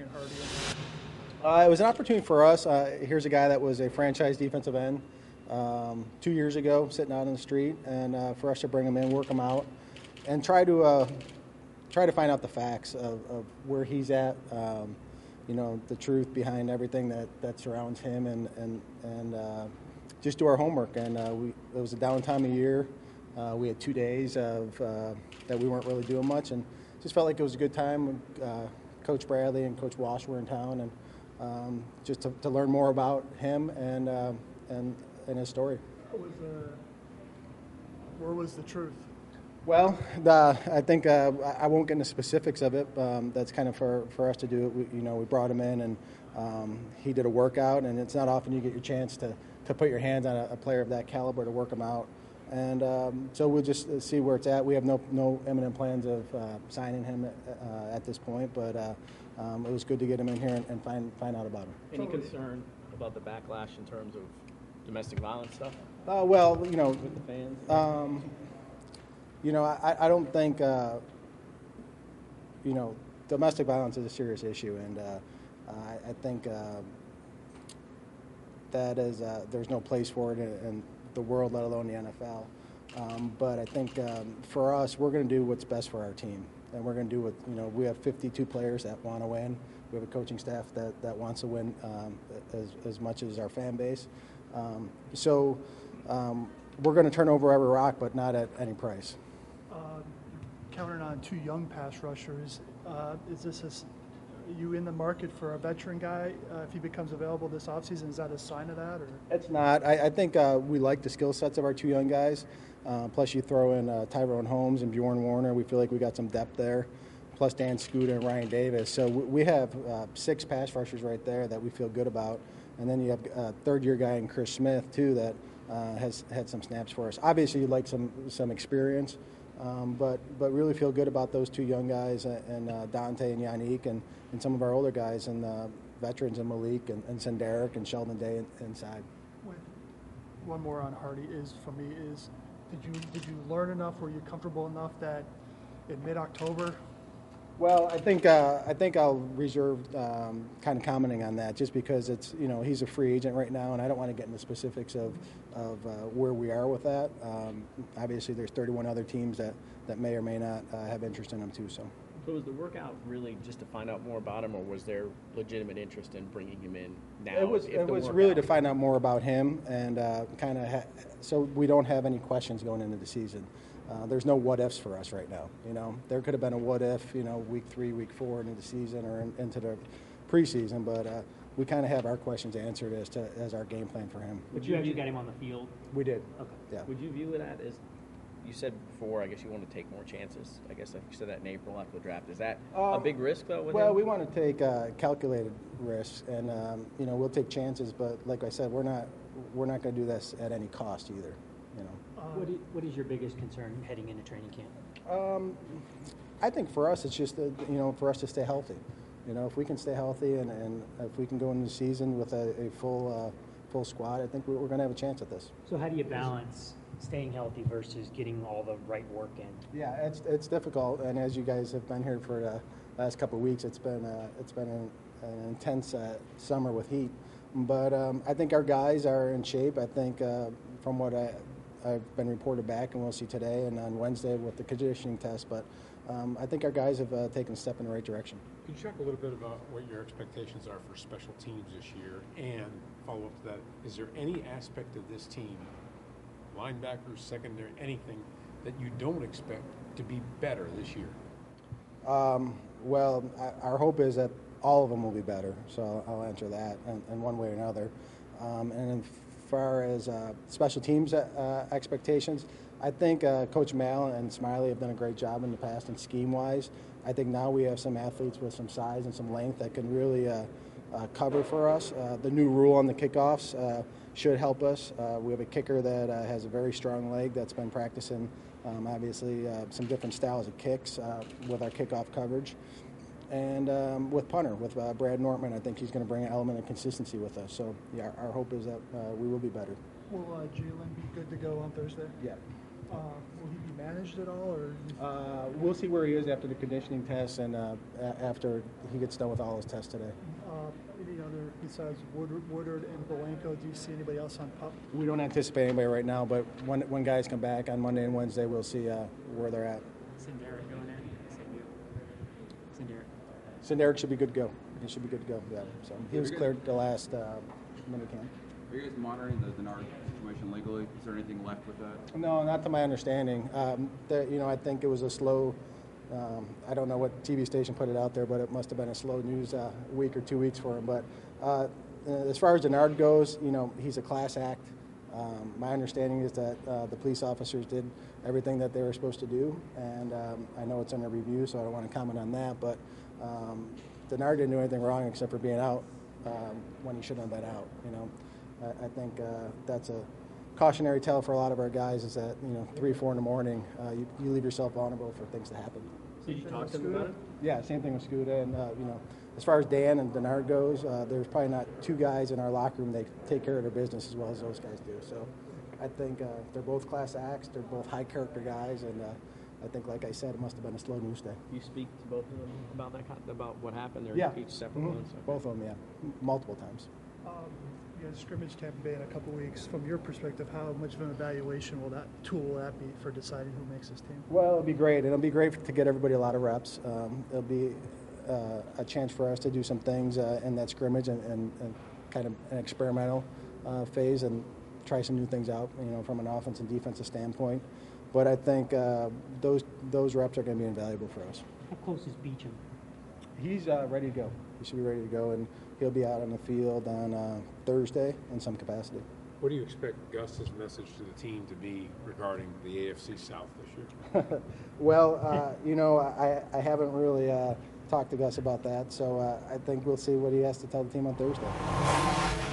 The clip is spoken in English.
Hardy? It was an opportunity for us. Here's a guy that was a franchise defensive end 2 years ago, sitting out on the street, and for us to bring him in, work him out, and try to find out the facts of where he's at. The truth behind everything that surrounds him, and just do our homework. And it was a down time of year. We had 2 days of that we weren't really doing much, and just felt like it was a good time. Coach Bradley and Coach Walsh were in town, and just to learn more about him and his story. Where was the truth? Well, I think I won't get into specifics of it. That's kind of for us to do. We brought him in, and he did a workout, and it's not often you get your chance to put your hands on a player of that caliber to work him out. And so we'll just see where it's at. We have no imminent plans of signing him at this point, but it was good to get him in here and find out about him. Any concern about the backlash in terms of domestic violence stuff? Well, with the fans. I don't think domestic violence is a serious issue, and I think that is there's no place for it in the world, let alone the NFL. But I think for us, we're going to do what's best for our team, and we're going to do what we have 52 players that want to win. We have a coaching staff that wants to win as much as our fan base. So we're going to turn over every rock, but not at any price. Counting on two young pass rushers, is you in the market for a veteran guy if he becomes available this offseason? Is that a sign of that? Or? It's not. I think we like the skill sets of our two young guys. Plus, you throw in Tyrone Holmes and Bjorn Warner. We feel like we got some depth there. Plus, Dan Scooter and Ryan Davis. So we have 6 pass rushers right there that we feel good about. And then you have a third-year guy in Chris Smith, too, that has had some snaps for us. Obviously, you'd like some experience. But really feel good about those two young guys and Dante and Yannick and some of our older guys and veterans and Malik and Senderic and Sheldon Day inside. One more on Hardy did you learn enough? Were you comfortable enough that in mid-October? Well, I think I'll reserve kind of commenting on that just because it's he's a free agent right now, and I don't want to get into specifics of where we are with that. Obviously, there's 31 other teams that may or may not have interest in him too. So was the workout really just to find out more about him, or was there legitimate interest in bringing him in now? It was really to find out more about him and so we don't have any questions going into the season. There's no what ifs for us right now. There could have been a what if, week 3, week 4 into the season or into the preseason, but we kind of have our questions answered as our game plan for him. Would you actually get him on the field? We did. Okay. Yeah. Would you view it as you said before? I guess you want to take more chances. I guess you said that in April after the draft. Is that a big risk though? With him? We want to take calculated risks, and we'll take chances. But like I said, we're not going to do this at any cost either. What is your biggest concern heading into training camp? I think for us, it's just for us to stay healthy. If we can stay healthy and if we can go into the season with a full squad, I think we're going to have a chance at this. So how do you balance staying healthy versus getting all the right work in? Yeah, it's difficult, and as you guys have been here for the last couple of weeks, it's been an intense summer with heat. But I think our guys are in shape. I think from what I've been reported back, and we'll see today and on Wednesday with the conditioning test. But I think our guys have taken a step in the right direction. Could you talk a little bit about what your expectations are for special teams this year? And follow up to that, is there any aspect of this team, linebackers, secondary, anything, that you don't expect to be better this year? Well, our hope is that all of them will be better. So I'll answer that in one way or another. And as far as special teams expectations, I think Coach Mal and Smiley have done a great job in the past and scheme-wise. I think now we have some athletes with some size and some length that can really cover for us. The new rule on the kickoffs should help us. We have a kicker that has a very strong leg that's been practicing, obviously, some different styles of kicks with our kickoff coverage. And with punter, with Brad Nortman, I think he's going to bring an element of consistency with us. So, yeah, our hope is that we will be better. Will Jalen be good to go on Thursday? Yeah. Will he be managed at all, or? We'll see where he is after the conditioning test and after he gets done with all his tests today. Any other, besides Woodard and Belenko, do you see anybody else on PUP? We don't anticipate anybody right now, but when guys come back on Monday and Wednesday, we'll see where they're at. Sinderic going in? Sinderic. Sinderic should be good to go. He should be good to go. Yeah. So he was cleared the last minicamp. Are you guys monitoring the Denard situation legally? Is there anything left with that? No, not to my understanding. I think it was a slow. I don't know what TV station put it out there, but it must have been a slow news week or 2 weeks for him. But as far as Denard goes, he's a class act. My understanding is that the police officers did everything that they were supposed to do, and I know it's under review, so I don't want to comment on that. But Denard didn't do anything wrong except for being out when he shouldn't have been out. I think that's a cautionary tale for a lot of our guys is that 3, 4 in the morning you leave yourself vulnerable for things to happen. Did you talk to him about it? Yeah, same thing with Scuda, and as far as Dan and Denard goes, there's probably not 2 guys in our locker room that take care of their business as well as those guys do. So I think they're both class acts, they're both high character guys, and I think, like I said, it must have been a slow news day. You speak to both of them about about what happened, or Yeah. each separate Mhm. ones? Okay. Both of them, yeah, multiple times. You guys scrimmage Tampa Bay in a couple weeks. From your perspective, how much of an evaluation will that be for deciding who makes this team? Well, it'll be great. It'll be great to get everybody a lot of reps. It'll be a chance for us to do some things in that scrimmage and kind of an experimental phase and try some new things out, from an offense and defensive standpoint. But I think those reps are going to be invaluable for us. How close is Beecham? He's ready to go. He should be ready to go, and he'll be out on the field on Thursday in some capacity. What do you expect Gus's message to the team to be regarding the AFC South this year? Well, I haven't really talked to Gus about that, so I think we'll see what he has to tell the team on Thursday.